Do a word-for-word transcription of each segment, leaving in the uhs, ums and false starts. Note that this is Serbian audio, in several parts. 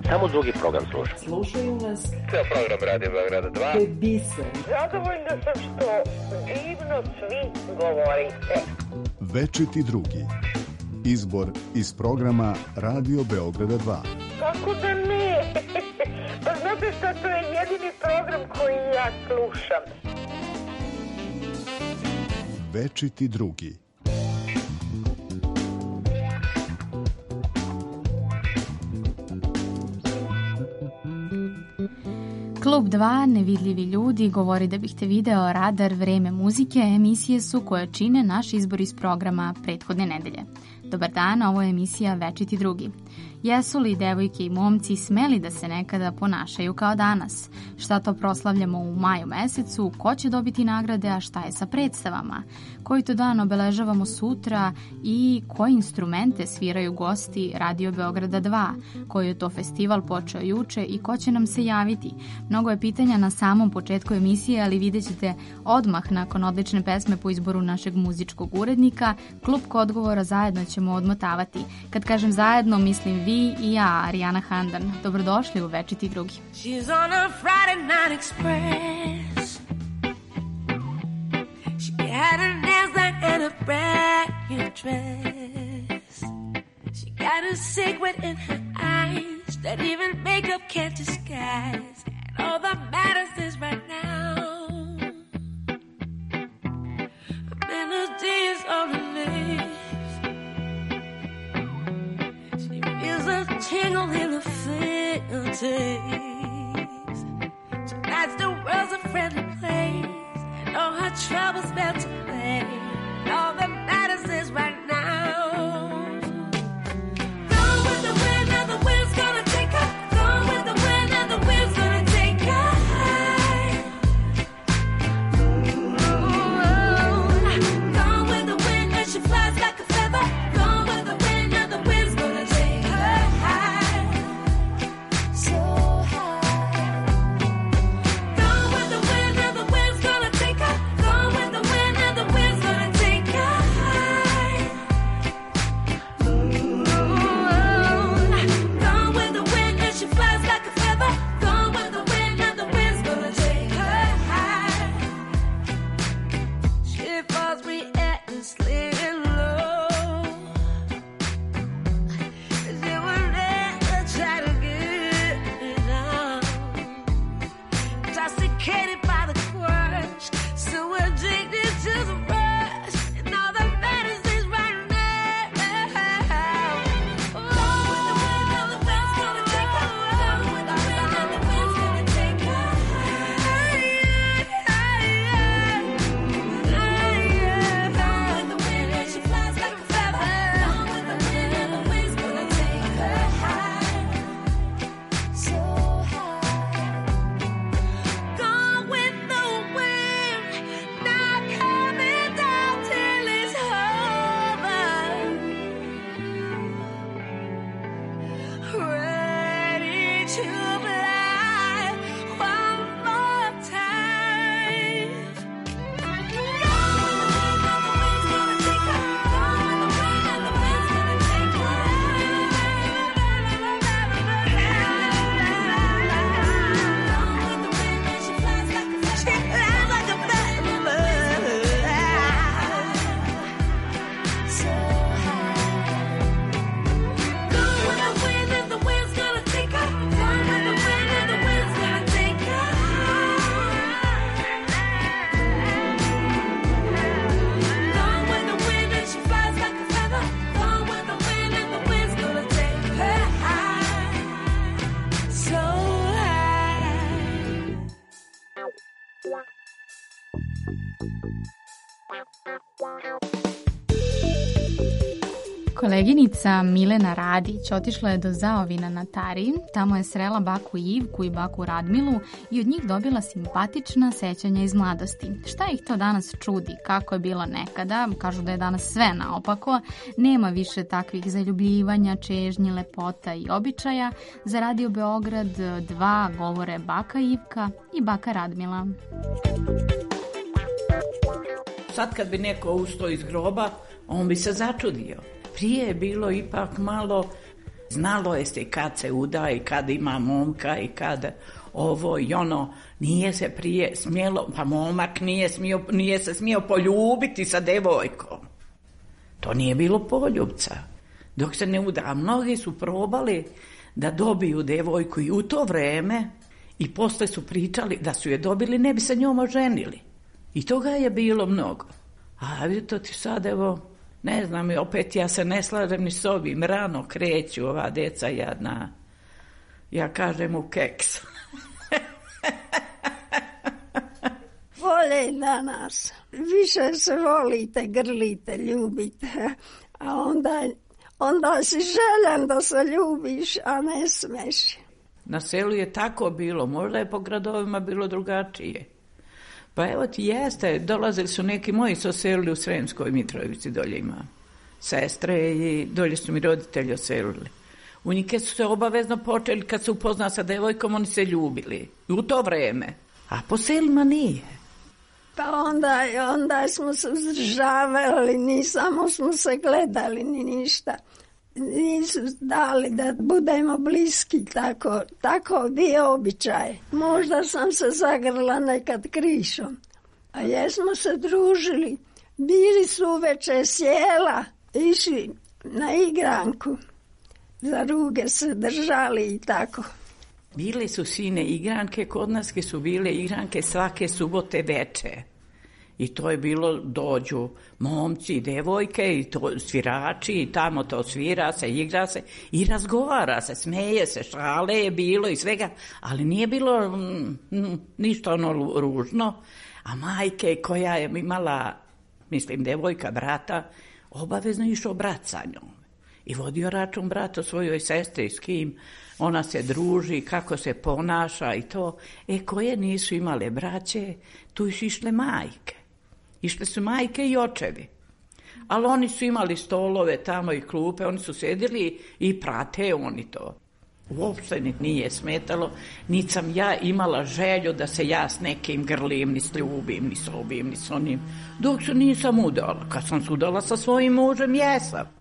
Samo drugi program slušam. Slušaju nas. Ceo program Radio Beograda dva. To je biser. Zadovoljna sam što divno svi govorite. Večiti drugi. Izbor iz programa Radio Beograda dva. Kako da ne? Pa znate šta, to je jedini program koji ja slušam. Večiti drugi. Klub dva, Nevidljivi ljudi, Govori da bih te video, Radar, Vreme muzike, emisije su koje čine naš izbor iz programa prethodne nedelje. Dobar dan, ovo je emisija Večiti drugi. Jesu li devojke i momci smeli da se nekada ponašaju kao danas? Šta to proslavljamo u maju mesecu? Ko će dobiti nagrade, a šta je sa predstavama? Koji to dan obeležavamo sutra i koje instrumente sviraju gosti Radio Beograda dva? Koji je to festival počeo juče i ko će nam se javiti? Mnogo je pitanja na samom početku emisije, ali vidjet ćete odmah nakon odlične pesme po izboru našeg muzičkog urednika. Klupko odgovora zajedno ćemo odmotavati. Kad kažem zajedno, mislim vi i ja, Arijana Handan. Dobrodošli u Večiti drugi. She's on a Friday night express. She got her nails done and a brand new dress. She got a secret in her eyes that even makeup can't disguise. And all that matters is right now a melody is on her lips. Feels a tingle in the fingertips. Tonight's the world's a friendly place, and all her troubles melt away. And all that matters is right now. Go with the wind, and the wind's gonna take her. Go with the wind, and the wind's gonna take her high. Ooh, go with the wind, and she flies like a feather. Go with the wind, and the wind's gonna take her. Koleginica Milena Radić otišla je do Zaovina na Tari, tamo je srela baku Ivku i baku Radmilu i od njih dobila simpatična sećanja iz mladosti. Šta ih to danas čudi, kako je bilo nekada, kažu da je danas sve naopako, nema više takvih zaljubljivanja, čežnji, lepota i običaja. Za Radio Beograd dva govore baka Ivka i baka Radmila. Sad kad bi neko ustao iz groba, on bi se začudio. Prije je bilo ipak malo Znalo je se kad se uda i kad ima momka i kad ovo i ono. Nije se prije smjelo, pa momak nije, smio, nije se smio poljubiti sa devojkom. To nije bilo poljubca. Dok se ne uda, a mnogi su probali da dobiju devojku i u to vreme i posle su pričali da su je dobili, ne bi se njom oženili. I toga je bilo mnogo. A vidite ti sad, evo, ne znam, opet ja se ne slažem ni s ovim, rano kreću ova deca jadna. Ja kažem u keks. Bolje danas. Više se volite, grlite, ljubite. A onda, onda si željan da se ljubiš, a ne smeš. Na selu je tako bilo, možda je po gradovima bilo drugačije. Pa evo ti jeste, dolazili su neki moji su oselili u Sremskoj Mitrovici, dolje ima sestre i dolje su mi roditelji oselili. U njike su se obavezno počeli, kad se upozna sa devojkom, oni se ljubili. I u to vreme. A po selima nije. Pa onda, onda smo se uzdržavali, ni samo smo se gledali, ni ništa. Nisu dali da budemo bliski, tako, tako bio običaj. Možda sam se zagrla nekad krišom, a jesmo se družili. Bili su uveče sjela, išli na igranku, za ruge se držali i tako. Bile su sine igranke, kod nas su bile igranke svake subote veče. I to je bilo, dođu momci i devojke i to, svirači i tamo to svira se, igra se i razgovara se, smeje se, šale je bilo i svega, ali nije bilo mm, ništa ono ružno. A majke koja je imala, mislim, devojka, brata, obavezno išao brat sa njom. I vodio račun brat o svojoj sestri, s kim ona se druži, kako se ponaša i to. E, koje nisu imale braće, tu su išle majke. Išle su majke i očevi. Ali oni su imali stolove tamo i klupe, oni su sedili i prate oni to. Uopšte ni nije smetalo, niti sam ja imala želju da se ja s nekim grlim, ni s ljubim, ni s ovim, ni s onim. Dok se nisam udala. Kad sam se udala sa svojim mužem, jesam.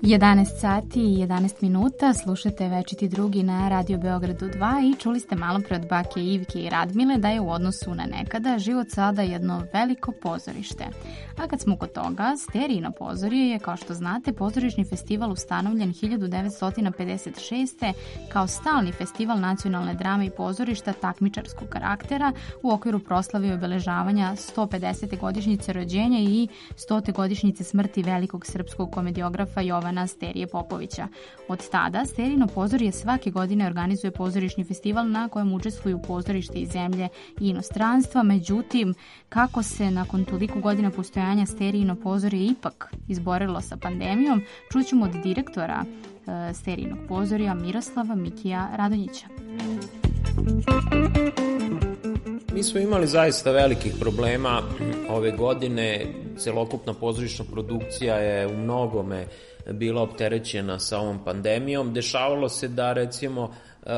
jedanaest sati i jedanaest minuta, slušate Večiti drugi na Radio Beogradu dva i čuli ste malo pre od bake Ivke i Radmile da je u odnosu na nekada život sada jedno veliko pozorište. A kad smo kod toga, Sterijino pozorje je, kao što znate, pozorišni festival ustanovljen hiljadu devetsto pedeset šeste. kao stalni festival nacionalne drame i pozorišta takmičarskog karaktera u okviru proslave i obeležavanja sto pedesete godišnjice rođenja i stote godišnjice smrti velikog srpskog komediografa Jovana Sterije Popovića. Od tada Sterijino pozorje svake godine organizuje pozorišni festival na kojem učestvuju pozorište iz zemlje i inostranstva. Međutim, kako se nakon toliko godina postojanja Sterijino pozorje ipak izborilo sa pandemijom, čućemo od direktora e, Sterijinog pozorja Miroslava Mikija Radonjića. Mi smo imali zaista velikih problema ove godine. Celokupna pozorišna produkcija je u mnogome bila opterećena sa ovom pandemijom. Dešavalo se da, recimo,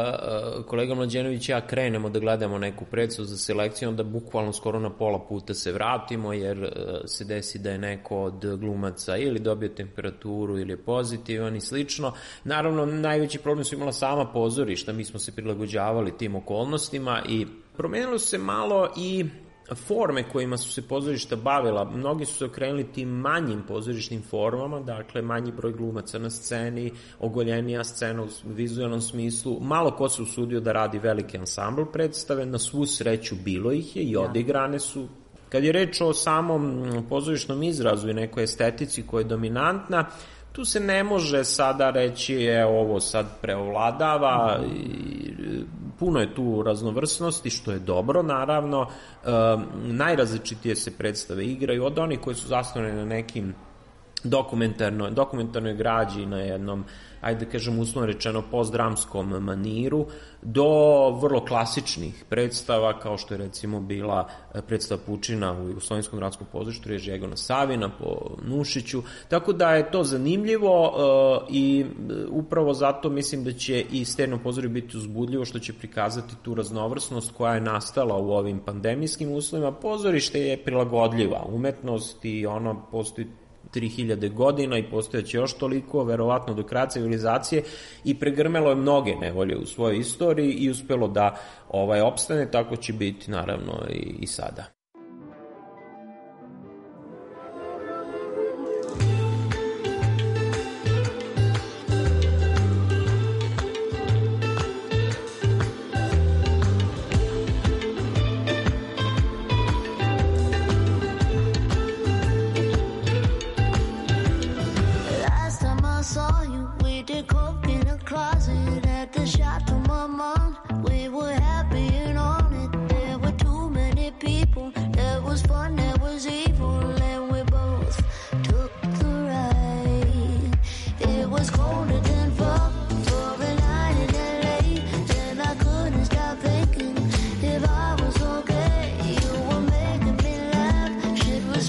kolega Mlađenović i ja krenemo da gledamo neku predstavu za selekciju, onda bukvalno skoro na pola puta se vratimo, jer se desi da je neko od glumaca ili dobio temperaturu ili je pozitivan i slično. Naravno, najveći problem su imala sama pozorišta, mi smo se prilagođavali tim okolnostima i promenilo se malo i forme kojima su se pozorišta bavila. Mnogi su se okrenuli tim manjim pozorišnim formama, dakle manji broj glumaca na sceni, ogoljenija scena u vizualnom smislu. Malo ko se usudio da radi veliki ansambl predstave, na svu sreću bilo ih je i odigrane su. Kad je reč o samom pozorišnom izrazu i nekoj estetici koja je dominantna, tu se ne može sada reći je ovo sad preovladava, i puno je tu raznovrsnosti, što je dobro naravno. E, najrazličitije se predstave igraju, od onih koje su zasnovane na nekim dokumentarnoj, dokumentarnoj građi, na jednom, ajde da kažem uslovno rečeno, postdramskom maniru, do vrlo klasičnih predstava, kao što je recimo bila predstava Pučina u Jugoslovenskom gradskom pozorištu, režija Egona Savina po Nušiću, tako da je to zanimljivo uh, i upravo zato mislim da će i Sterijino pozorje biti uzbudljivo, što će prikazati tu raznovrsnost koja je nastala u ovim pandemijskim uslovima. Pozorište je prilagodljiva umetnost i ono postoji tri hiljade godina i postojeće još toliko, verovatno do kraja civilizacije, i pregrmelo je mnoge nevolje u svojoj istoriji i uspelo da ovaj opstane, tako će biti naravno i, i sada.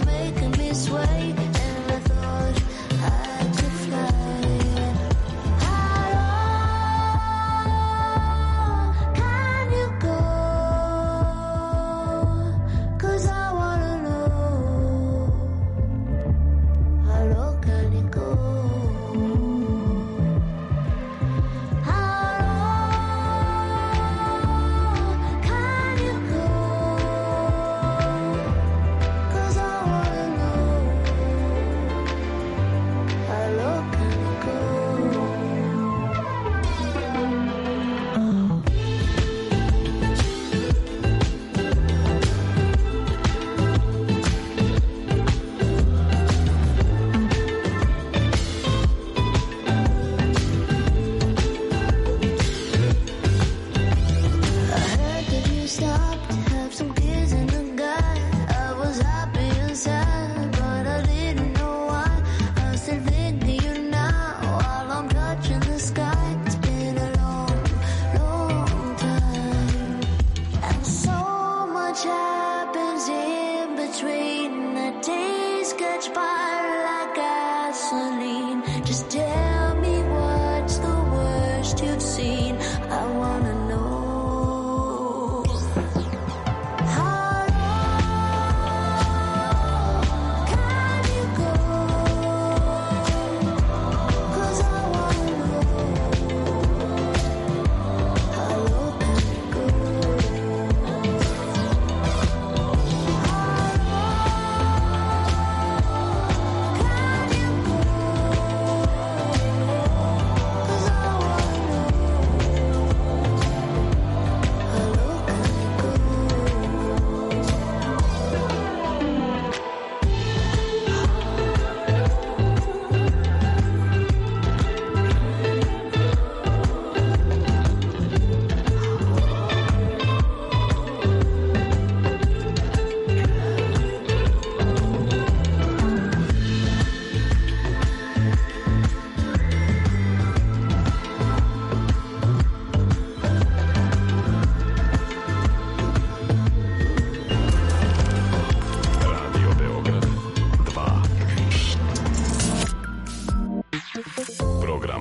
I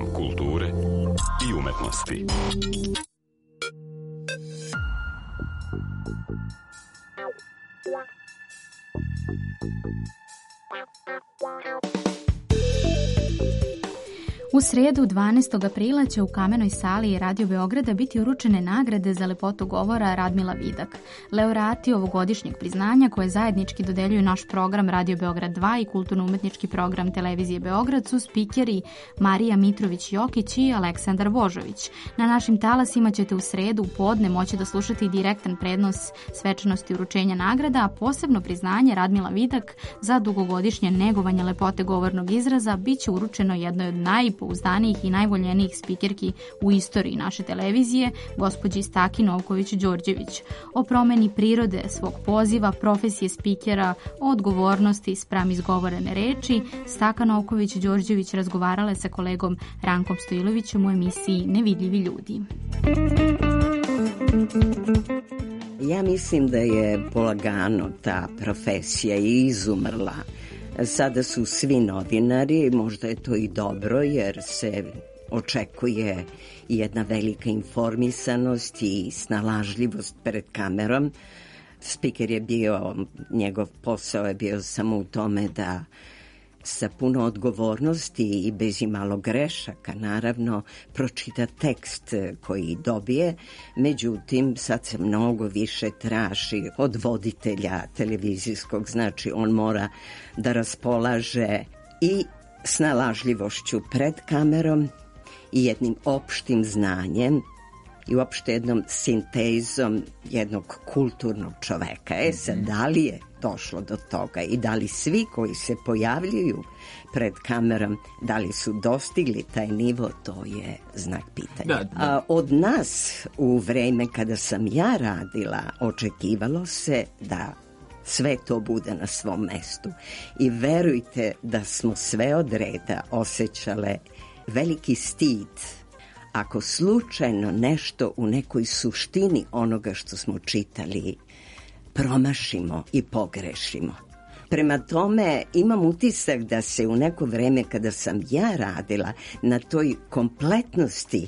Program kulture i umetnosti. U sredu dvanaestog aprila će u Kamenoj sali Radio Beograda biti uručene nagrade za lepotu govora Radmila Vidak. Laureati ovogodišnjeg priznanja koje zajednički dodeljuju naš program Radio Beograd dva i kulturno-umetnički program Televizije Beograd su spikeri Marija Mitrović-Jokić i Aleksandar Božović. Na našim talasima ćete u sredu u podne moći da slušate direktan prenos svečanosti uručenja nagrada, a posebno priznanje Radmila Vidak za dugogodišnje negovanje lepote govornog izraza biće uručeno jednoj od naj pouzdanijih i najvoljenijih spikerki u istoriji naše televizije, gospođi Staki Novković-Đorđević. O promeni prirode svog poziva, profesije spikera, o odgovornosti spram izgovorene reči, Staka Novković-Đorđević razgovarala je sa kolegom Rankom Stojilovićem u emisiji Nevidljivi ljudi. Ja mislim da je polagano ta profesija izumrla. Sada su svi novinari, možda je to i dobro jer se očekuje jedna velika informisanost i snalažljivost pred kamerom. Spiker je bio, njegov posao je bio samo u tome da sa puno odgovornosti i bez imalo grešaka, naravno, pročita tekst koji dobije. Međutim, sad se mnogo više traži od voditelja televizijskog, znači on mora da raspolaže i snalažljivošću pred kamerom i jednim opštim znanjem i uopšte jednom sintezom jednog kulturnog čoveka. E sad, da li je došlo do toga i da li svi koji se pojavljuju pred kamerom, da li su dostigli taj nivo, to je znak pitanja. Da, da. A, od nas u vreme kada sam ja radila, očekivalo se da sve to bude na svom mestu. I verujte da smo sve od reda osjećale veliki stid ako slučajno nešto u nekoj suštini onoga što smo čitali promašimo i pogrešimo. Prema tome, imam utisak da se u neko vreme kada sam ja radila na toj kompletnosti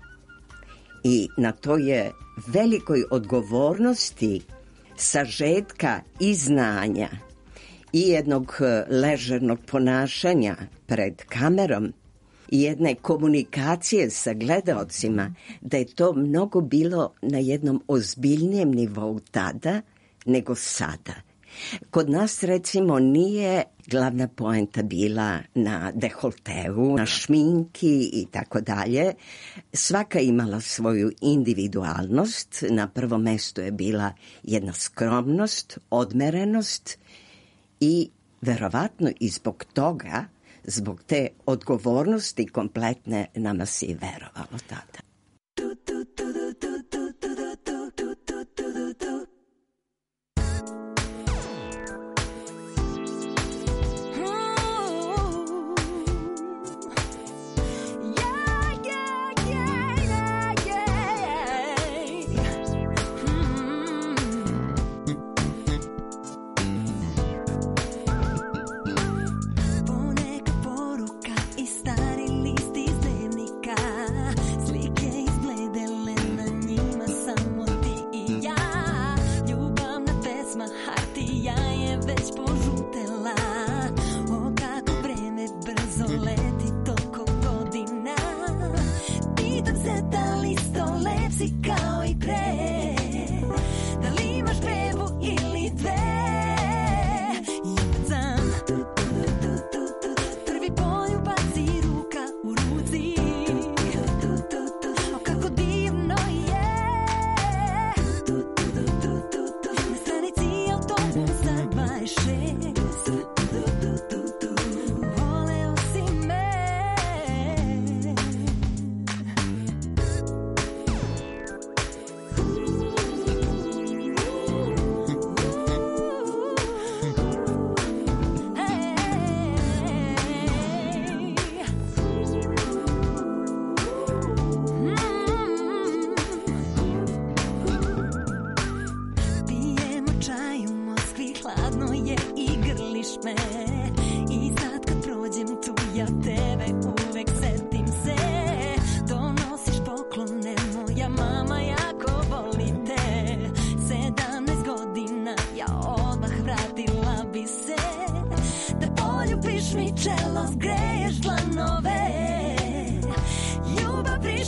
i na toj velikoj odgovornosti sažetka i znanja i jednog ležernog ponašanja pred kamerom i jedne komunikacije sa gledaocima, da je to mnogo bilo na jednom ozbiljnijem nivou tada nego sada. Kod nas, recimo, nije glavna poenta bila na dekolteu, na šminki i tako dalje. Svaka imala svoju individualnost. Na prvom mestu je bila jedna skromnost, odmerenost i verovatno i zbog toga, zbog te odgovornosti kompletne, nama se i verovalo tada. Slike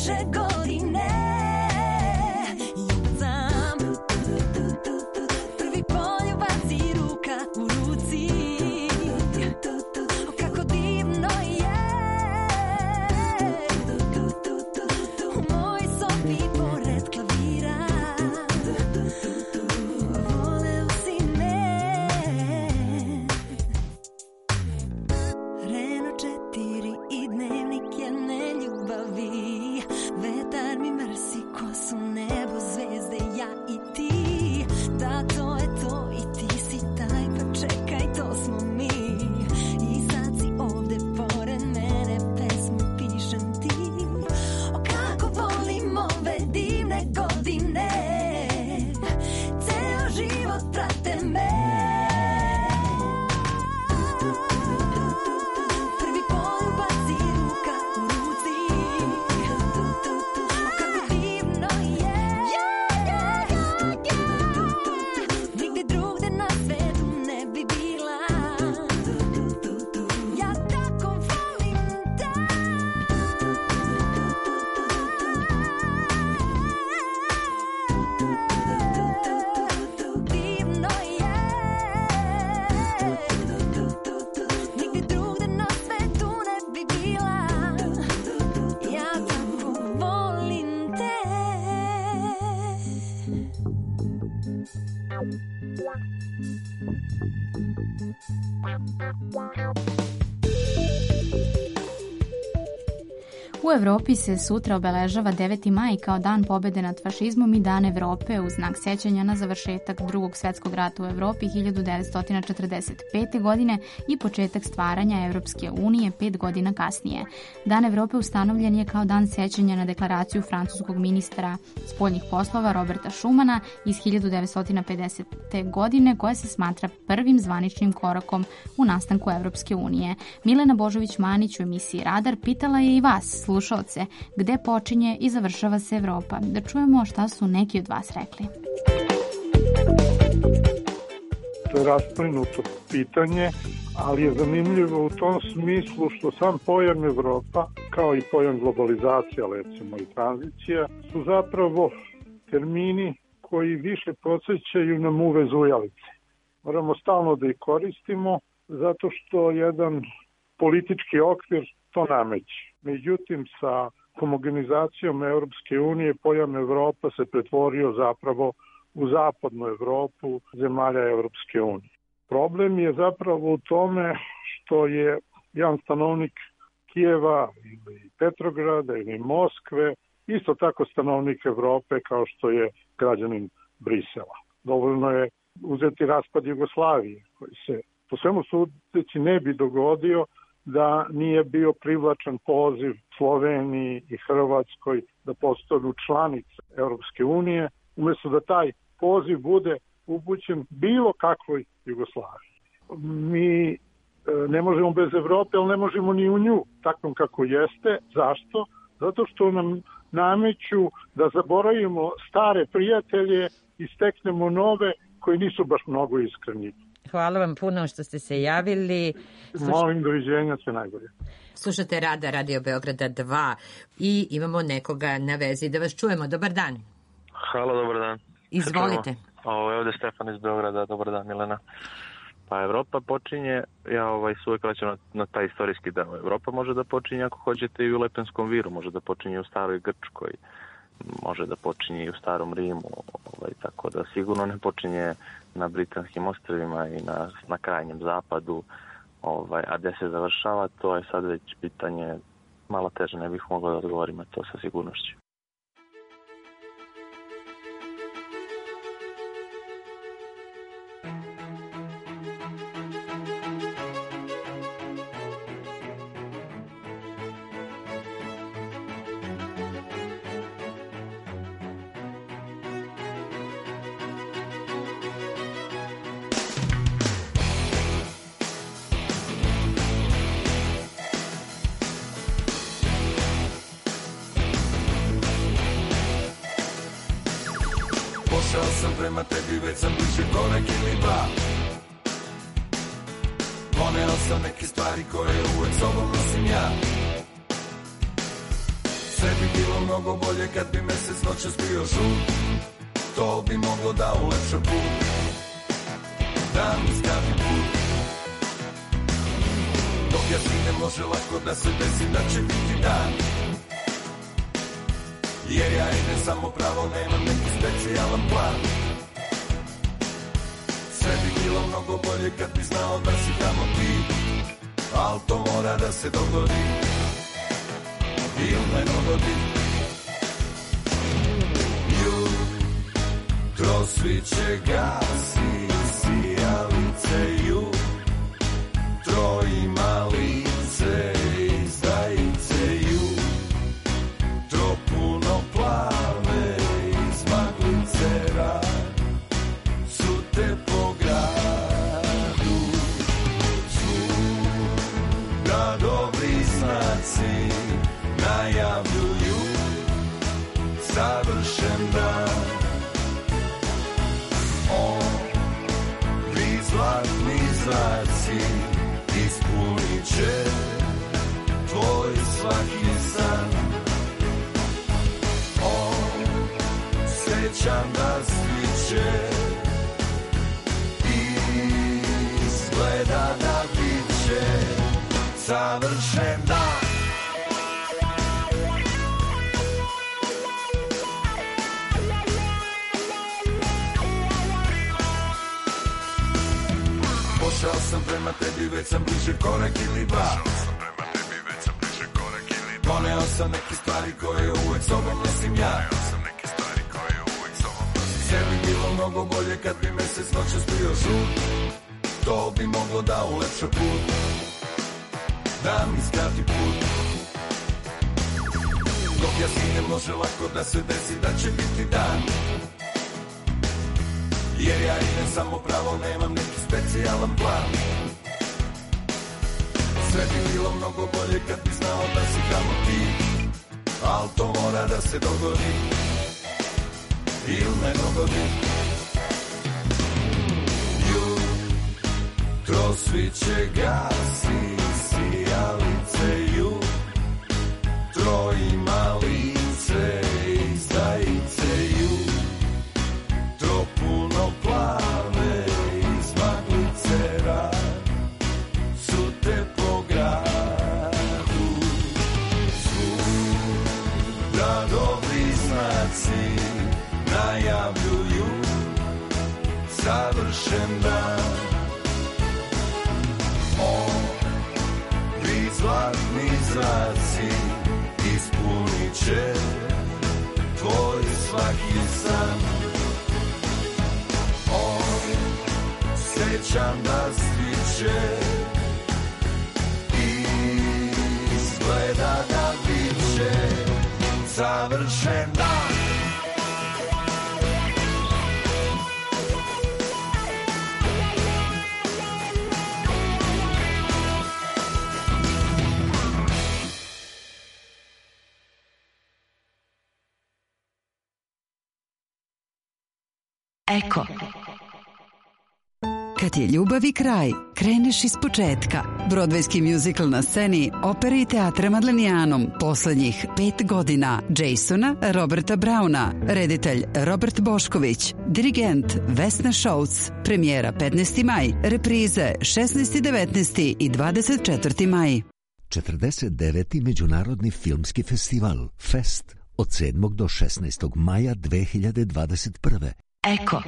više godine. Ljubazam, prvi poljubac i ruka u ruci. O, kako divno je u moj sobi pored klavira. Voleo si me. Renault četiri i dnevnik jedne ljubavi. Vetar mi mrsi kosu, nebo, zvezde, ja i ti. Da, to je to i ti si taj, pa čekaj, to smo mi. I sad si ovde pored mene, pesmu pišem ti. O, kako volim ove divne godine, ceo život prate me. Prvi poljubac i ruka u ruci. O, kako divno je. Nigde drugde na svetu ne bi bila. Ja tako volim te. Divno je. Nigde drugde na svetu ne bi bila. Ja tako volim te. U Evropi se sutra obeležava deveti maj kao dan pobede nad fašizmom i dan Evrope u znak sećanja na završetak Drugog svetskog rata u Evropi hiljadu devetsto četrdeset pete. godine i početak stvaranja Evropske unije pet godina kasnije. Dan Evrope ustanovljen je kao dan sećanja na deklaraciju francuskog ministra spoljnih poslova Roberta Schumana iz hiljadu devetsto pedesete. godine, koja se smatra prvim zvaničnim korakom u nastanku Evropske unije. Milena Božović-Manić u emisiji Radar pitala je i vas, slušalce, gde počinje i završava se Evropa. Da čujemo šta su neki od vas rekli. To je rasplinuto pitanje, ali je zanimljivo u tom smislu što sam pojam Evropa, kao i pojam globalizacija, recimo i tranzicija, su zapravo termini koji više podsjećaju na muve zujalice. Moramo stalno da ih koristimo, zato što jedan politički okvir to nameće. Međutim, sa homogenizacijom Europske unije pojam Evropa se pretvorio zapravo u zapadnu Evropu zemalja Europske unije. Problem je zapravo u tome što je jedan stanovnik Kijeva ili Petrograda ili Moskve isto tako stanovnik Evrope kao što je građanin Brisela. Dovoljno je uzeti raspad Jugoslavije, koji se po svemu sudeći ne bi dogodio da nije bio privlačan poziv Sloveniji i Hrvatskoj da postanu članice Europske unije, umjesto da taj poziv bude upućen bilo kakvoj Jugoslaviji. Mi ne možemo bez Evrope, ali ne možemo ni u nju, takvom kako jeste. Zašto? Zato što nam nameću da zaboravimo stare prijatelje i steknemo nove koji nisu baš mnogo iskreni. Hvala vam puno što ste se javili. Sluš... Molim, doviđenja, sve najbolje. Slušate Rada Radio Beograda dva i imamo nekoga na vezi da vas čujemo. Dobar dan. Halo, dobar dan. Izvolite. Ovo je ovde Stefan iz Beograda. Dobar dan, Milena. Pa Evropa počinje, ja ovaj, se uvek vraćam na, na taj istorijski deo. Evropa može da počinje, ako hoćete, i u Lepenskom viru, može da počinje u staroj Grčkoj, može da počinje i u starom Rimu, ovaj, tako da sigurno ne počinje na Britanskim ostrvima i na, na krajnjem zapadu, ovaj, a gde se završava, to je sad već pitanje malo teže, ne bih mogao da odgovorim na to sa sigurnošću. Pošao sam prema tebi, već sam bliže korak ili dva. Poneo sam neke stvari koje uvek sobom nosim ja. Sve bi bilo mnogo bolje kad bi mesec noćas bio žut. To bi moglo da ulepša put, da mi skrati put. Dok ja stignem može lako da se desi da će biti dan, jer ja idem samo pravo, nemam neki specijalan plan. Sve bi bilo mnogo bolje kad bi znao da si tamo ti, al to mora da se dogodi, ili ne dogodi. Jutro sviće gasi, sijalice jutro ima lice, izdajice jutro puno plave, iz maglice rad su te po gradu. Da dobri znaci najavljuju savršen dan. Ovi zlatni zraci ispunit će tvoj svaki san. Osjećam da sviće izgleda da bit će savršen dan. Pošao sam prema tebi, već sam bliže korak ili dva. Poneo sam neke stvari koje uvek sobom nosim ja. Sve bi bilo mnogo bolje kad bi mesec noćas bio žut. To bi moglo da ulepša put, da mi skrati put. Dok ja stignem može lako da se desi da će biti dan, jer ja idem samo pravo, nemam neki specijalan plan. Sve bi bilo mnogo bolje kad bi znao da si tamo ti, al to mora da se dogodi, ili ne dogodi. Jutro sviće gasi, sijalice jutro ima lice, izdajice jutro puno plave, iz maglice rad su te po gradu. Svuda dobri znaci najavljuju savršen dan. Ovi zlatni zraci ispunit će tvoj svaki san. Osjećam da sviće izgleda da bit će savršen dan. Eko. Kad je ljubavi kraj, kreneš iz početka. Brodvejski muzikal na sceni Opere i teatra Madlenijanom poslednjih pet godina. Jasona Roberta Brauna, reditelj Robert Bošković, dirigent Vesna Šouc. Premijera petnaesti maj, reprize šesnaesti, devetnaesti i dvadeset četvrti maj. četrdeset deveti Međunarodni filmski festival Fest od sedmog do šesnaestog maja dve hiljade dvadeset prve. Eko.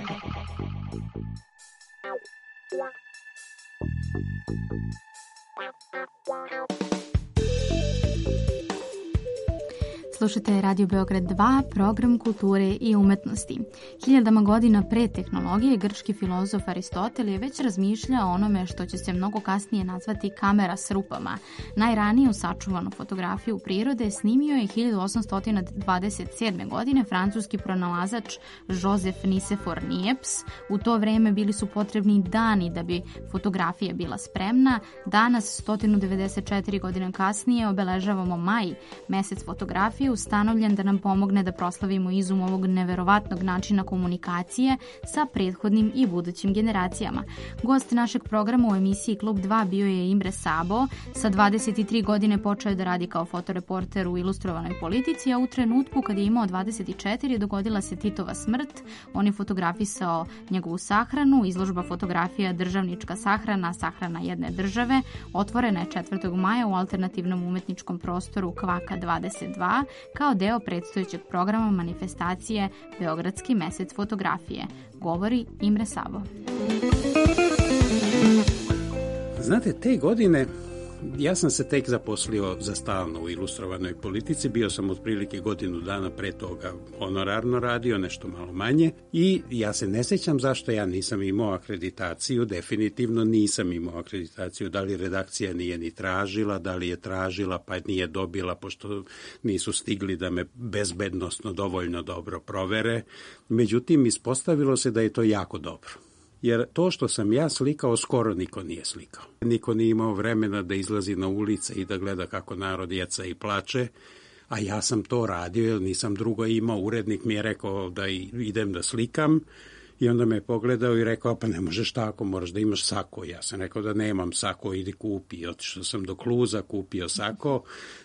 Slušate Radio Beograd dva, program kulture i umetnosti. Hiljadama godina pre tehnologije, grčki filozof Aristotel je već razmišljao o onome što će se mnogo kasnije nazvati kamera s rupama. Najraniju sačuvanu fotografiju prirode snimio je hiljadu osamsto dvadeset sedme. godine francuski pronalazač Joseph Nicephore Niepce. U to vreme bili su potrebni dani da bi fotografija bila spremna. Danas, sto devedeset četiri godine kasnije, obeležavamo maj, mesec fotografije, ustanovljen da nam pomogne da proslavimo izum ovog neverovatnog načina komunikacije sa prethodnim i budućim generacijama. Gost našeg programa u emisiji Klub dva bio je Imre Sabo. Sa dvadeset tri godine počeo je da radi kao fotoreporter u Ilustrovanoj politici, a u trenutku kad je imao dvadeset četiri dogodila se Titova smrt. On je fotografisao njegovu sahranu. Izložba fotografija Državnička sahrana, sahrana jedne države, otvorena je četvrtog maja u alternativnom umetničkom prostoru Kvaka dvadeset dva kao deo predstojećeg programa manifestacije Beogradski mesec fotografije. Govori Imre Sabo. Znate, te godine ja sam se tek zaposlio za stalno u Ilustrovanoj politici, bio sam otprilike godinu dana pre toga honorarno radio, nešto malo manje, i ja se ne sjećam zašto ja nisam imao akreditaciju, definitivno nisam imao akreditaciju, da li redakcija nije ni tražila, da li je tražila pa nije dobila, pošto nisu stigli da me bezbednosno dovoljno dobro provere, međutim ispostavilo se da je to jako dobro. Jer to što sam ja slikao, skoro niko nije slikao. Niko nije imao vremena da izlazi na ulice i da gleda kako narod jeca i plače, a ja sam to radio jer nisam drugo imao. Urednik mi je rekao da idem da slikam i onda me je pogledao i rekao, pa ne možeš tako, moraš da imaš sako. Ja sam rekao da nemam sako, idi kupi. Otišao sam do Kluza, kupio sako,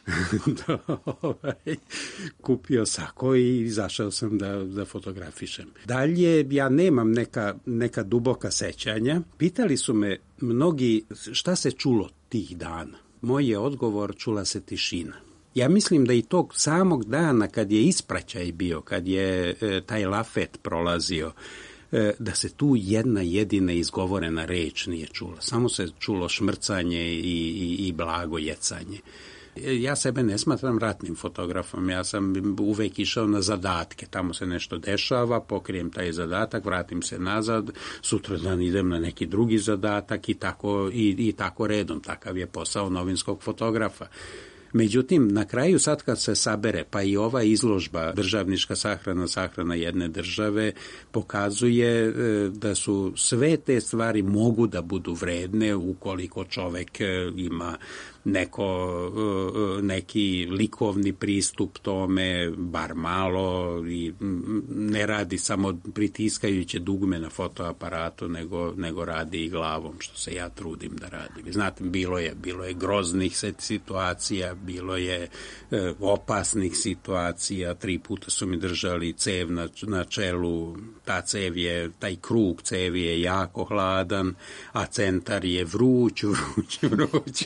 kupio sako i izašao sam da, da fotografišem. Dalje, ja nemam neka, neka duboka sećanja. Pitali su me mnogi šta se čulo tih dana. Moj je odgovor, čula se tišina. Ja mislim da i tog samog dana kad je ispraćaj bio, kad je e, taj lafet prolazio, da se tu jedna jedina izgovorena reč nije čula. Samo se čulo šmrcanje i, i, i blago jecanje. Ja sebe ne smatram ratnim fotografom, ja sam uvek išao na zadatke, tamo se nešto dešava, pokrijem taj zadatak, vratim se nazad, sutradan idem na neki drugi zadatak i tako, i, i tako redom. Takav je posao novinskog fotografa. Međutim, na kraju sad kad se sabere, pa i ova izložba Državnička sahrana, sahrana jedne države, pokazuje da su sve te stvari mogu da budu vredne ukoliko čovek ima neko, neki likovni pristup tome, bar malo, i ne radi samo pritiskajuće dugme na fotoaparatu, nego, nego radi i glavom, što se ja trudim da radim. Znate, bilo je, bilo je groznih situacija, bilo je e, opasnih situacija, tri puta su mi držali cev na, na čelu, ta cev je, taj krug cevi je jako hladan, a centar je vruć, vruć, vruć.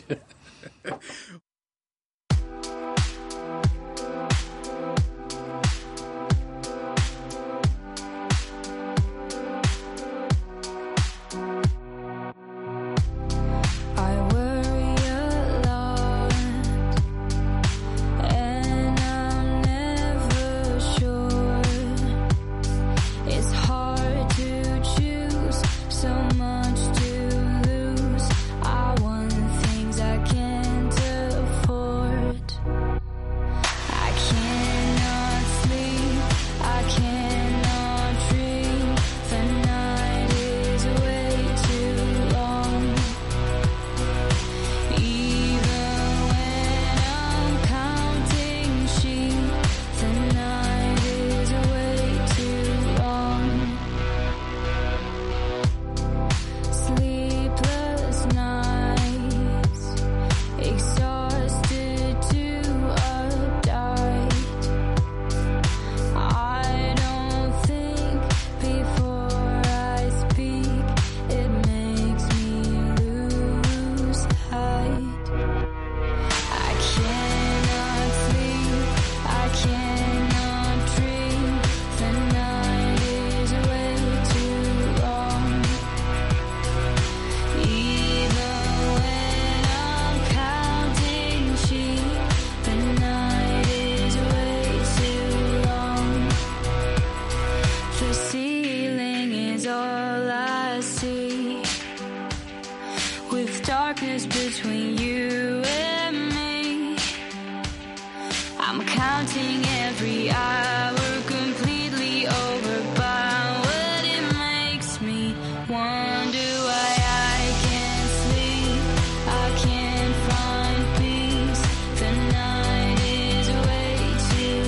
Too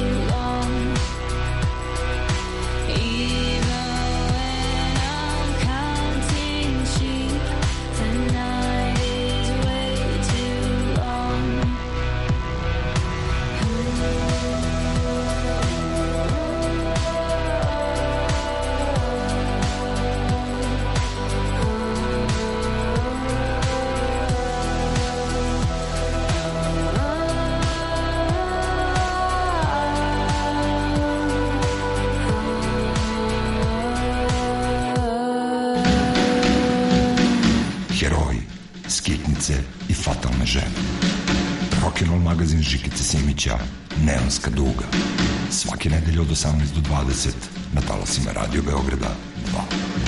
kraljice i fatalne žene. Rock'n'Roll magazin Žikice Simića, Neonska duga. Svake nedelje od osamnaest do dvadeset na talasima Radio Beograda dva.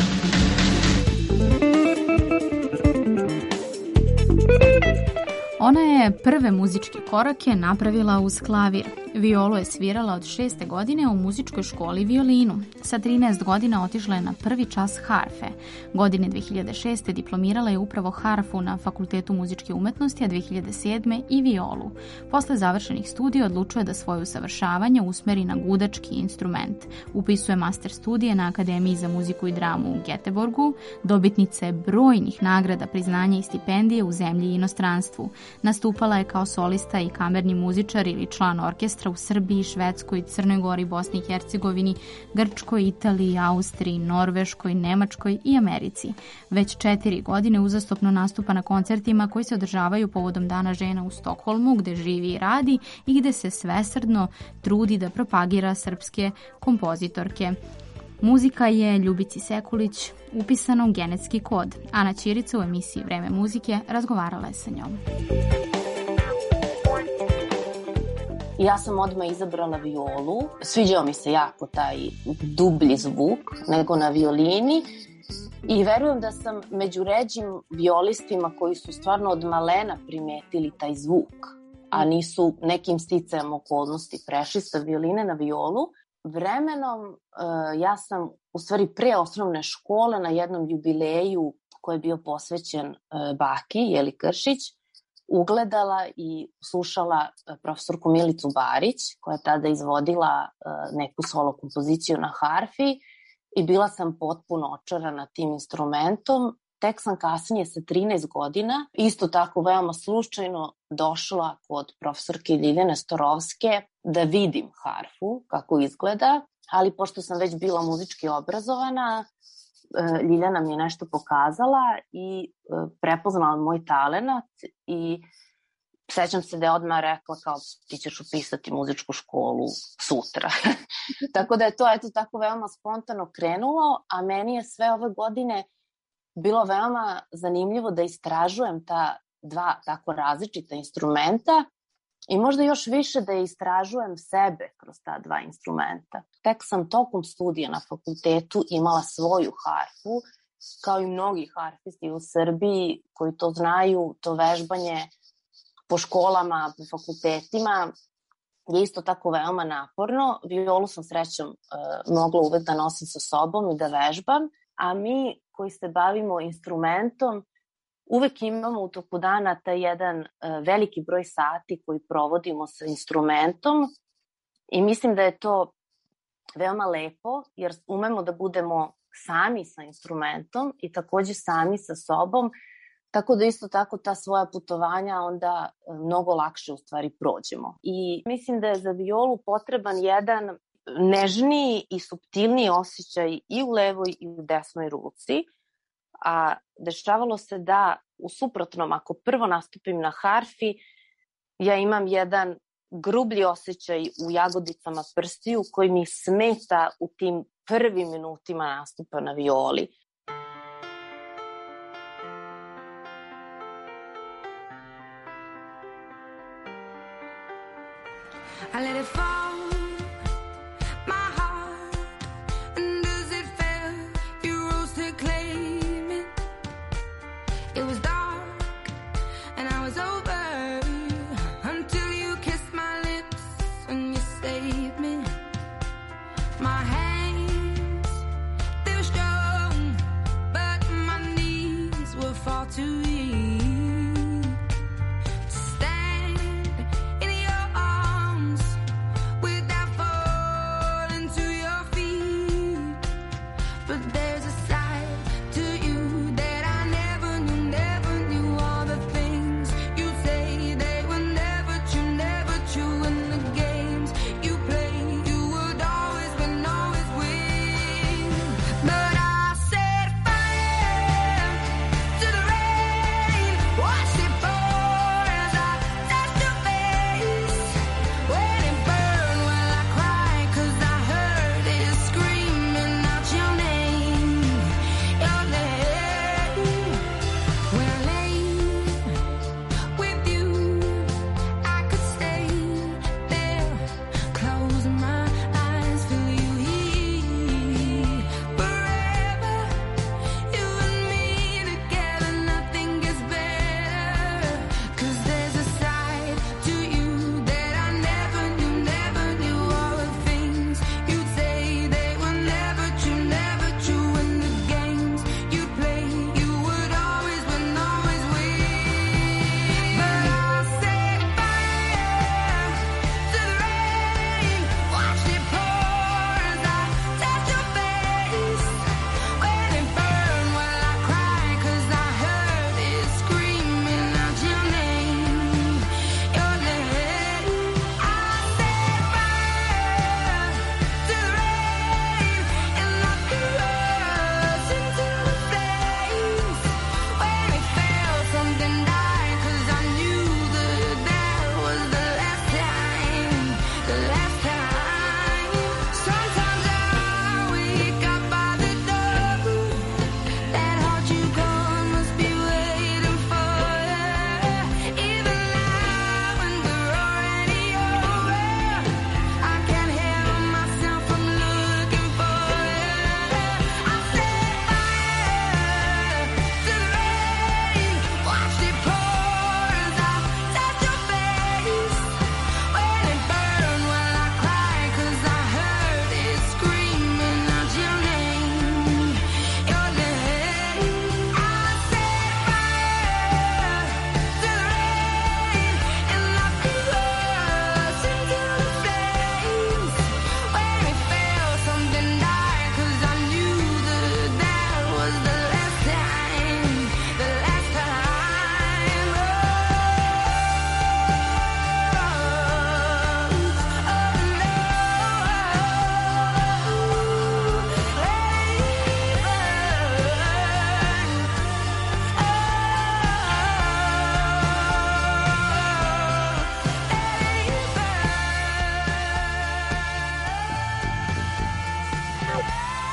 Ona je prve muzičke korake napravila uz klavir. Violu je svirala od šeste godine u muzičkoj školi violinu. Sa trinaest godina otišla je na prvi čas harfe. Godine dve hiljade šeste diplomirala je upravo harfu na Fakultetu muzičke umetnosti, a dve hiljade sedme i violu. Posle završenih studija odlučuje da svoje usavršavanje usmeri na gudački instrument. Upisuje master studije na Akademiji za muziku i dramu u Geteborgu, dobitnica je brojnih nagrada, priznanja i stipendije u zemlji i inostranstvu. Nastupala je kao solista i kamerni muzičar ili član orkestra u Srbiji, Švedskoj, Crnoj Gori, Bosni i Hercegovini, Grčkoj, Italiji, Austriji, Norveškoj, Nemačkoj i Americi. Već četiri godine uzastopno nastupa na koncertima koji se održavaju povodom Dana žena u Stokholmu, gde živi i radi i gde se svesrdno trudi da propagira srpske kompozitorke. Muzika je Ljubici Sekulić upisana u genetski kod. Ana Ćirica u emisiji Vreme muzike razgovarala je sa njom. Ja sam odmah izabrala violu. Sviđao mi se jako taj dublji zvuk nego na violini i verujem da sam među ređim violistima koji su stvarno od malena primetili taj zvuk, a nisu nekim sticajem okolnosti prešli sa violine na violu. Vremenom ja sam u stvari pre osnovne škole na jednom jubileju koji je bio posvećen baki Jeli Kršić ugledala i slušala profesorku Milicu Barić koja je tada izvodila neku solo kompoziciju na harfi i bila sam potpuno očarana tim instrumentom. Tek sam kasnije sa trinaest godina, isto tako veoma slučajno, došla kod profesorke Ljiljane Storovske da vidim harfu, kako izgleda, ali pošto sam već bila muzički obrazovana, Ljiljana mi je nešto pokazala i prepoznala moj talenat i sećam se da je odmah rekla kao ti ćeš upisati muzičku školu sutra. Tako da je to eto tako veoma spontano krenulo, a meni je sve ove godine bilo veoma zanimljivo da istražujem ta dva tako različita instrumenta i možda još više da istražujem sebe kroz ta dva instrumenta. Tek sam tokom studija na fakultetu imala svoju harfu, kao i mnogi harfisti u Srbiji koji to znaju, to vežbanje po školama, po fakultetima je isto tako veoma naporno. Violu sam srećom mogla uvek da nosim sa sobom i da vežbam, a mi koji se bavimo instrumentom uvek imamo u toku dana taj jedan veliki broj sati koji provodimo sa instrumentom i mislim da je to veoma lepo jer umemo da budemo sami sa instrumentom i takođe sami sa sobom, tako da isto tako ta svoja putovanja onda mnogo lakše u stvari prođemo. I mislim da je za violu potreban jedan nežniji i suptilniji osjećaj i u levoj i u desnoj ruci, a dešavalo se da u suprotnom, ako prvo nastupim na harfi, ja imam jedan grublji osjećaj u jagodicama prstiju koji mi smeta u tim prvim minutima nastupa na violi. I let it fall. My hands, they're strong.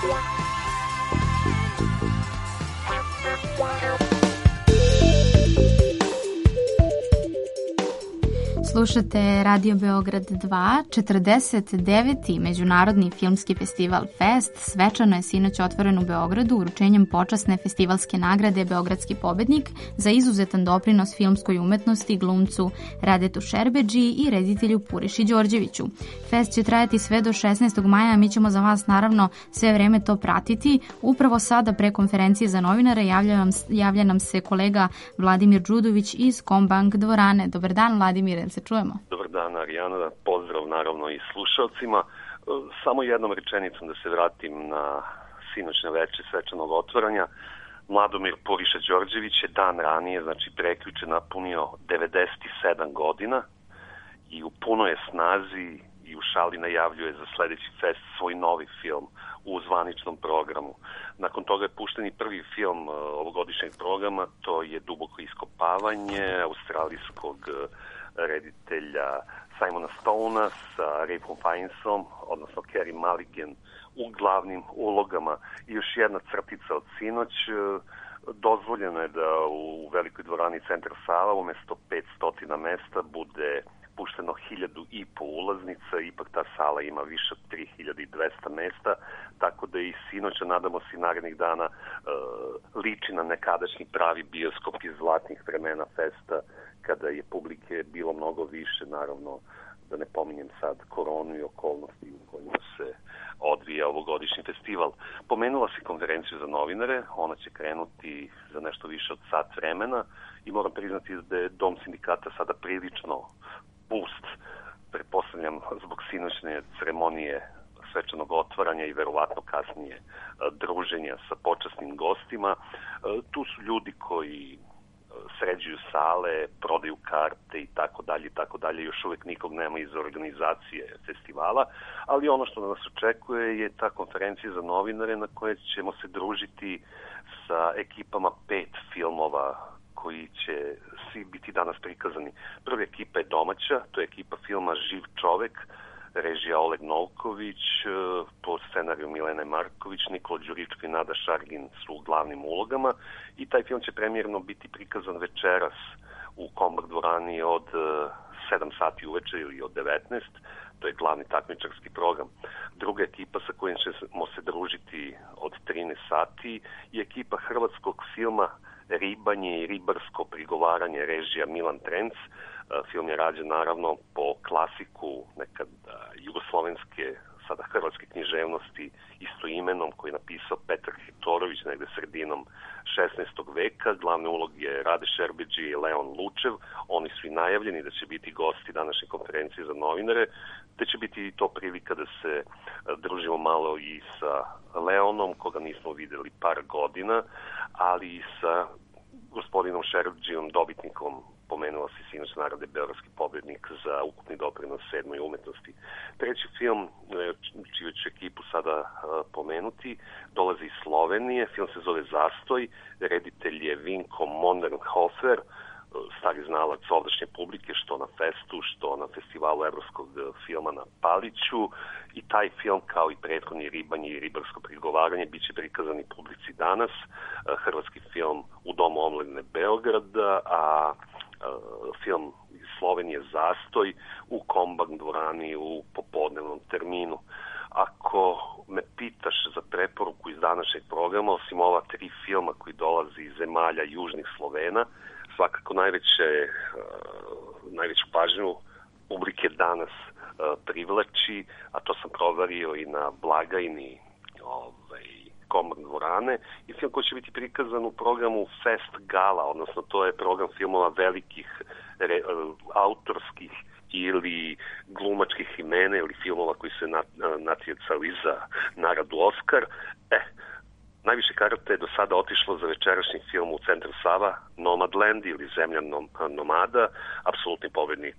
Slušate Radio Beograd dva, četrdeset deveti Međunarodni filmski festival Fest svečano je sinoć otvoren u Beogradu uručenjem počasne festivalske nagrade Beogradski pobednik za izuzetan doprinos filmskoj umetnosti glumcu Radetu Šerbedži i reditelju Puriši Đorđeviću. Fest će trajati sve do šesnaestog maja, mi ćemo za vas naravno sve vreme to pratiti. Upravo sada pre konferencije za novinare javlja nam, javlja nam se kolega Vladimir Đudović iz Kombank dvorane. Dobar dan, Vladimir, jel se čujemo? Dobar dan, Arijana. Pozdrav naravno i slušalcima. Samo jednom rečenicom da se vratim na sinoćne veče svečanog otvaranja. Mladomir Puriša Đorđević je dan ranije, znači prekjuče, napunio devedeset sedam godina i u punoj je snazi i u šali najavljuje za sledeći fest svoj novi film u zvaničnom programu. Nakon toga je pušten i prvi film ovogodišnjeg programa, to je Duboko iskopavanje australijskog reditelja Simona Stonea sa Ralphom Fiennesom, odnosno Carey Mulligan u glavnim ulogama. I još jedna crtica od sinoć, dozvoljeno je da u velikoj dvorani Centar Sava umesto petsto mesta bude pušteno hiljadu i po ulaznica, ipak ta sala ima više od tri hiljade dvesta mesta, tako da i sinoć, a nadamo se i narednih dana, liči na nekadašnji pravi bioskop iz zlatnih vremena festa, kada je publike bilo mnogo više, naravno, da ne pominjem sad koronu i okolnosti u kojima se odvija ovogodišnji festival. Pomenula se konferenciju za novinare, ona će krenuti za nešto više od sat vremena i moram priznati da je Dom sindikata sada prilično pust, pretpostavljam zbog sinoćne ceremonije svečanog otvaranja i verovatno kasnije druženja sa počasnim gostima. Tu su ljudi koji sređuju sale, prodaju karte i tako dalje i tako dalje. Još uvek nikog nema iz organizacije festivala, ali ono što nas očekuje je ta konferencija za novinare na kojoj ćemo se družiti sa ekipama pet filmova koji će svi biti danas prikazani. Prva ekipa je domaća, to je ekipa filma Živ čovek, režija Oleg Novković, po scenariju Milene Marković, Nikola Đuričko i Nada Šargin su u glavnim ulogama i taj film će premijerno biti prikazan večeras u Kombank dvorani od sedam sati uveče ili od devetnaest. To je glavni takmičarski program. Druga ekipa sa kojim ćemo se družiti od trinaest sati je ekipa hrvatskog filma Ribanje i ribarsko prigovaranje, režija Milan Trenc. Film je rađen naravno po klasiku nekad jugoslovenske, sada hrvatske književnosti istoimenom, koji je napisao Petar Hitorović negde sredinom šesnaestog veka. Glavne uloge Rade Šerbedži i Leon Lučev. Oni su i najavljeni da će biti gosti današnje konferencije za novinare, te će biti i to prilika da se družimo malo i sa Leonom, koga nismo videli par godina, ali i sa gospodinom Šerbedžijom, dobitnikom, pomenula se sinoć nagrade Beogradski pobednik za ukupni doprinos sedmoj umetnosti. Treći film, čiju ću ekipu sada pomenuti, dolazi iz Slovenije. Film se zove Zastoj, reditelj je Vinko Mondenhofer, stari znalac ovdašnje publike, što na festu, što na festivalu evropskog filma na Paliću, i taj film, kao i prethodni Ribanje i ribarsko prigovaranje, bit će prikazan i publici danas. Hrvatski film u Domu omladine Beograda, a film iz Slovenije Zastoj u Kombank dvorani u popodnevnom terminu. Ako me pitaš za preporuku iz današnjeg programa, osim ova tri filma koji dolazi iz zemalja južnih Slovena, svakako najveće, najveću pažnju publike danas privlači, a to sam proverio i na blagajni ovaj, Kombank dvorane, i film koji će biti prikazan u programu Fest Gala, odnosno to je program filmova velikih re, autorskih ili glumačkih imena ili filmova koji se natjecali za nagradu Oskar. E, najviše karata je do sada otišlo za večerašnji film u Centru Sava, Nomadland ili Zemlja nomada, apsolutni pobednik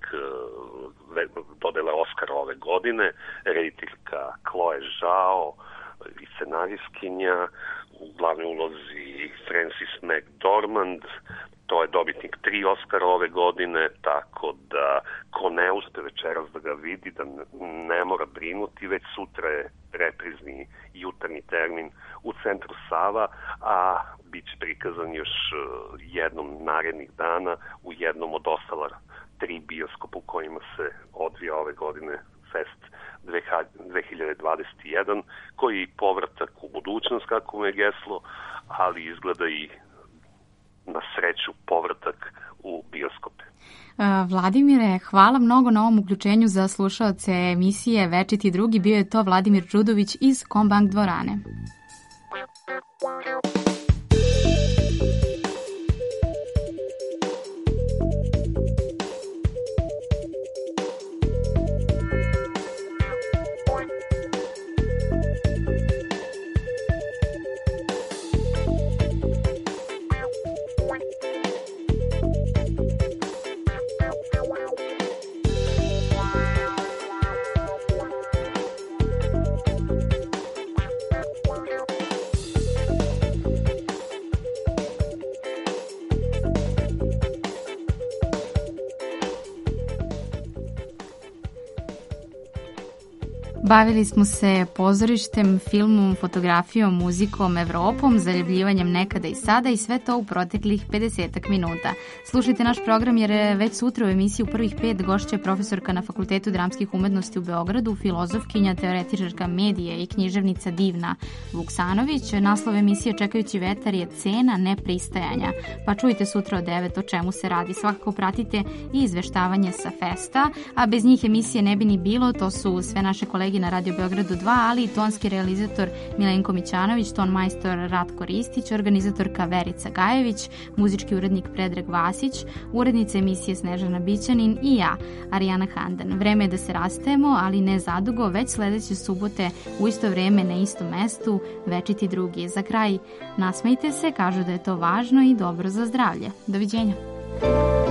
dodele Oskara ove godine, rediteljka Chloe Zhao i scenarijskinja, u glavnoj ulozi Frances McDormand. To je dobitnik tri Oskara ove godine, tako da ko ne uspe večeras da ga vidi, da ne mora brinuti. Već sutra je reprizni jutarnji termin u centru Sava, a bit će prikazan još jednom narednih dana u jednom od ostala tri bioskopa u kojima se odvija ove godine Fest dve hiljade dvadeset jedan, koji je povratak u budućnost, kako mu je geslo, ali izgleda i na sreću povratak u bioskope. Vladimire, hvala mnogo na ovom uključenju za slušaoce emisije Večiti drugi. Bio je to Vladimir Čudović iz Kombank dvorane. Bavili smo se pozorištem, filmom, fotografijom, muzikom, Evropom, zaljubljivanjem nekada i sada i sve to u proteklih pedesetak minuta. Slušajte naš program jer već sutra u emisiji u prvih pet gošće profesorka na Fakultetu dramskih umetnosti u Beogradu, filozofkinja, teoretičarka medije i književnica Divna Vuksanović. Naslov emisije Čekajući vetar je Cena nepristajanja. Pa čujte sutra od devet o čemu se radi. Svakako pratite i izveštavanje sa festa, a bez njih emisije ne bi ni bilo. To su sve naše kolege na Radio Beogradu dva, ali i tonski realizator Milenko Mićanović, ton majstor Ratko Ristić, organizatorka Verica Gajević, muzički urednik Predrag Vasić, urednica emisije Snežana Bićanin i ja, Arijana Handan. Vreme je da se rastajemo, ali ne zadugo, već sledeće subote u isto vreme na istom mestu, Večiti drugi. Za kraj, nasmejte se, kažu da je to važno i dobro za zdravlje. Doviđenja.